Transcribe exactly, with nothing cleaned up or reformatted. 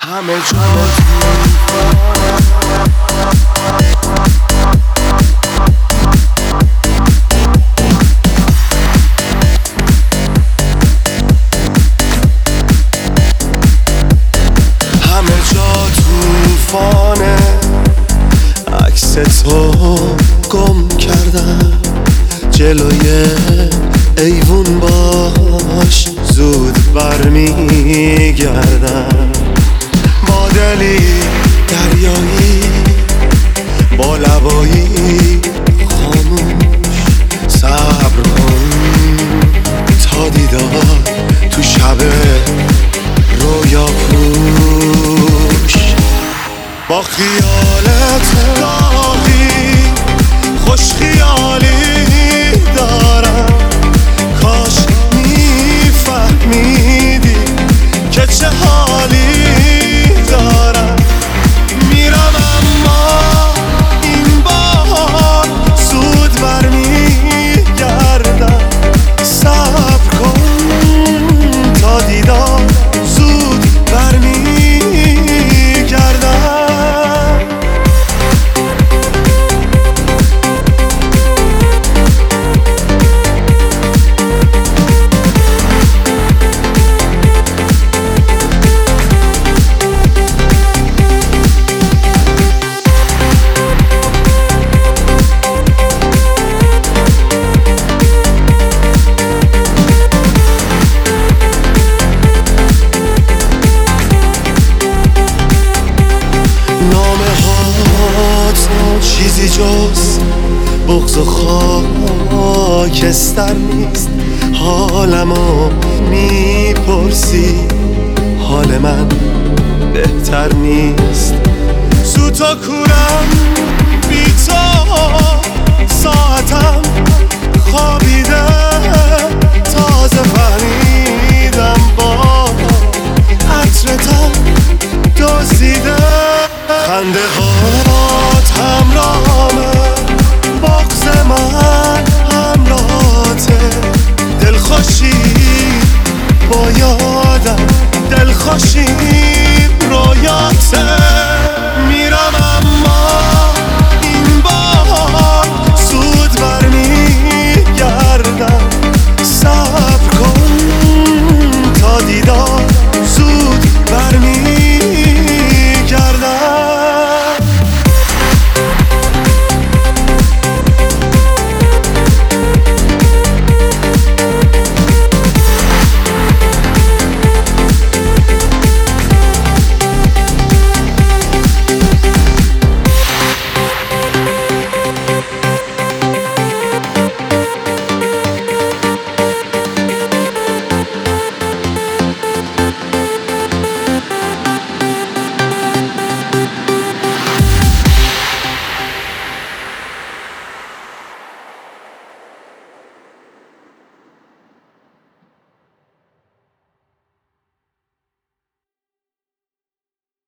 همه جا همه جا توفانه، عکس تو گم کردم، جلوی ایوون باش زود برمیگردم. با دلی دریایی، با لبایی خاموش، صبر کن تا دیدار تو شب رویا پوش. با خیالت گاهی خوش خیالی دارم، کاش میفهمیدی که چه حالی دارم. میرم اما این بار زود برمیگردم، صبر کن تا دیدار زود برمیگردم. چیزی جز بغض و خاکستر نیست. حالمو میپرسی، حال من بهتر نیست. زوتا کورم بی تو، ساعتم خوابیده، تازه فهمیدم با عطرتم دزدیده. خنده هات همراهمه، بغض من همراهته، دلخوشی با یادم دلخوشی